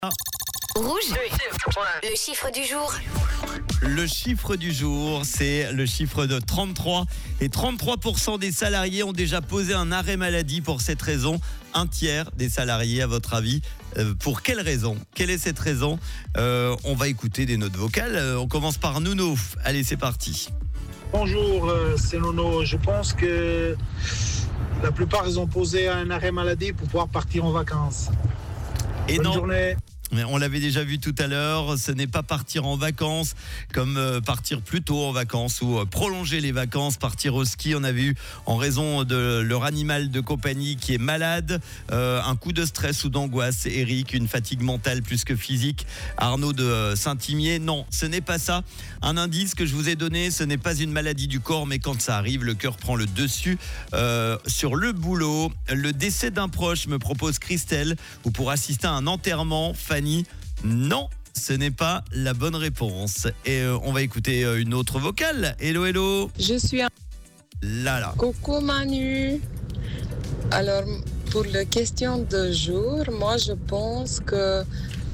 Rouge, le chiffre du jour. Le chiffre du jour, c'est le chiffre de 33. Et 33% des salariés ont déjà posé un arrêt maladie pour cette raison. Un tiers des salariés, à votre avis, pour quelle raison ? Quelle est cette raison ? On va écouter des notes vocales. On commence par Nuno. Allez, c'est parti. Bonjour, c'est Nono. Je pense que la plupart, ils ont posé un arrêt maladie pour pouvoir partir en vacances. Et Bonne non. journée. Mais on l'avait déjà vu tout à l'heure, ce n'est pas partir en vacances comme partir plus tôt en vacances ou prolonger les vacances, partir au ski. On avait eu en raison de leur animal de compagnie qui est malade, un coup de stress ou d'angoisse. Eric, une fatigue mentale plus que physique. Arnaud de Saint-Imier, non, ce n'est pas ça. Un indice que je vous ai donné, ce n'est pas une maladie du corps, mais quand ça arrive, le cœur prend le dessus. Sur le boulot, le décès d'un proche, me propose Christelle, ou pour assister à un enterrement, Fanny. Non, ce n'est pas la bonne réponse. Et on va écouter une autre vocale. Hello, hello. Je suis un... Là. Coucou Manu. Alors, pour la question de jour, moi je pense que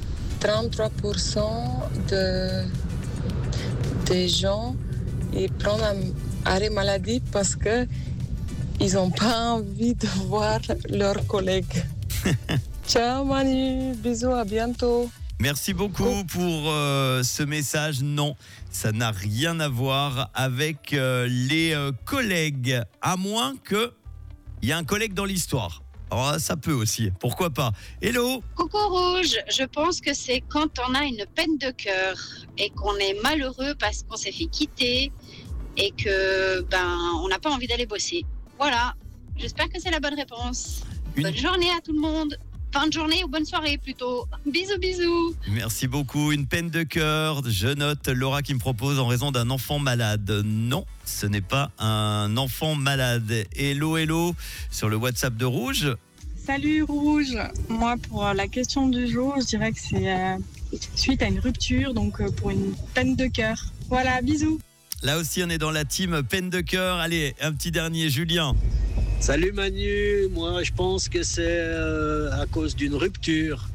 33% des gens ils prennent un arrêt maladie parce que ils n'ont pas envie de voir leurs collègues. Ciao Manu, bisous, à bientôt. Merci beaucoup pour ce message. Non, ça n'a rien à voir avec les collègues, à moins qu'il y ait un collègue dans l'histoire. Alors ça peut aussi, pourquoi pas. Hello. Coucou Rouge, je pense que c'est quand on a une peine de cœur et qu'on est malheureux parce qu'on s'est fait quitter et que on n'a pas envie d'aller bosser. Voilà, j'espère que c'est la bonne réponse. Bonne journée à tout le monde. Fin de journée ou bonne soirée plutôt. Bisous, bisous. Merci beaucoup. Une peine de cœur. Je note Laura qui me propose en raison d'un enfant malade. Non, ce n'est pas un enfant malade. Hello, hello sur le WhatsApp de Rouge. Salut Rouge. Moi, pour la question du jour, je dirais que c'est suite à une rupture, donc pour une peine de cœur. Voilà, bisous. Là aussi, on est dans la team peine de cœur. Allez, un petit dernier, Julien. Salut Manu, moi je pense que c'est à cause d'une rupture.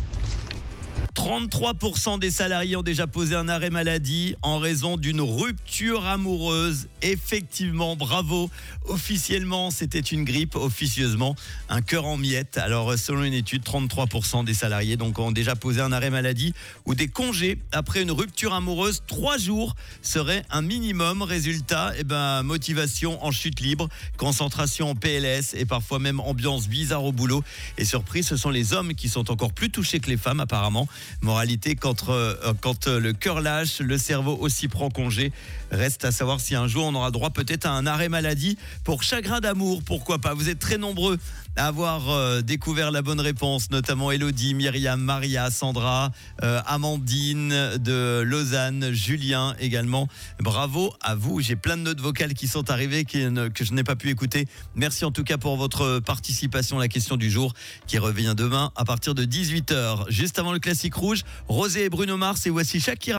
33% des salariés ont déjà posé un arrêt maladie en raison d'une rupture amoureuse. Effectivement, bravo. Officiellement, c'était une grippe. Officieusement, un cœur en miettes. Alors, selon une étude, 33% des salariés donc, ont déjà posé un arrêt maladie ou des congés après une rupture amoureuse. 3 jours serait un minimum. Résultat, motivation en chute libre, concentration en PLS et parfois même ambiance bizarre au boulot. Et surprise, ce sont les hommes qui sont encore plus touchés que les femmes apparemment. Moralité, quand le cœur lâche, le cerveau aussi prend congé. Reste à savoir si un jour on aura droit peut-être à un arrêt maladie pour chagrin d'amour, pourquoi pas. Vous êtes très nombreux à avoir découvert la bonne réponse, notamment Elodie, Myriam, Maria, Sandra, Amandine de Lausanne, Julien également. Bravo à vous, j'ai plein de notes vocales qui sont arrivées que je n'ai pas pu écouter. Merci en tout cas pour votre participation à la question du jour qui revient demain à partir de 18h. Juste avant le classique rouge, Rosé et Bruno Mars et voici Shakira.